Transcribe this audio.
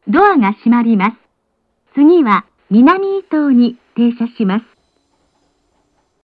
ドアが閉まります。次は南伊東に停車します。